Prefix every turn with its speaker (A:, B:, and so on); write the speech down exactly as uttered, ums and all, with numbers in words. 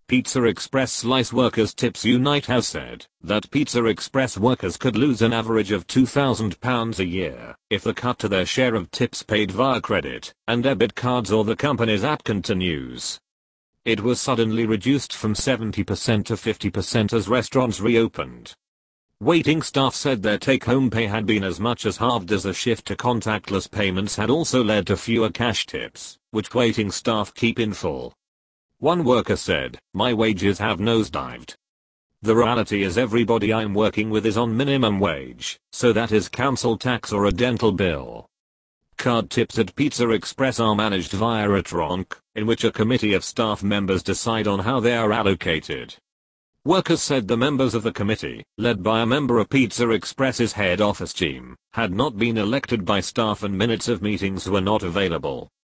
A: Pizza Express Slice Workers Tips Unite has said that Pizza Express workers could lose an average of two thousand pounds a year if the cut to their share of tips paid via credit and debit cards or the company's app continues. It was suddenly reduced from seventy percent to fifty percent as restaurants reopened. Waiting staff said their take-home pay had been as much as halved as a shift to contactless payments had also led to fewer cash tips, which waiting staff keep in full. One worker said, "My wages have nosedived. The reality is everybody I'm working with is on minimum wage, so that is council tax or a dental bill." Card tips at Pizza Express are managed via a tronc, in which a committee of staff members decide on how they are allocated. Workers said the members of the committee, led by a member of Pizza Express's head office team, had not been elected by staff and minutes of meetings were not available.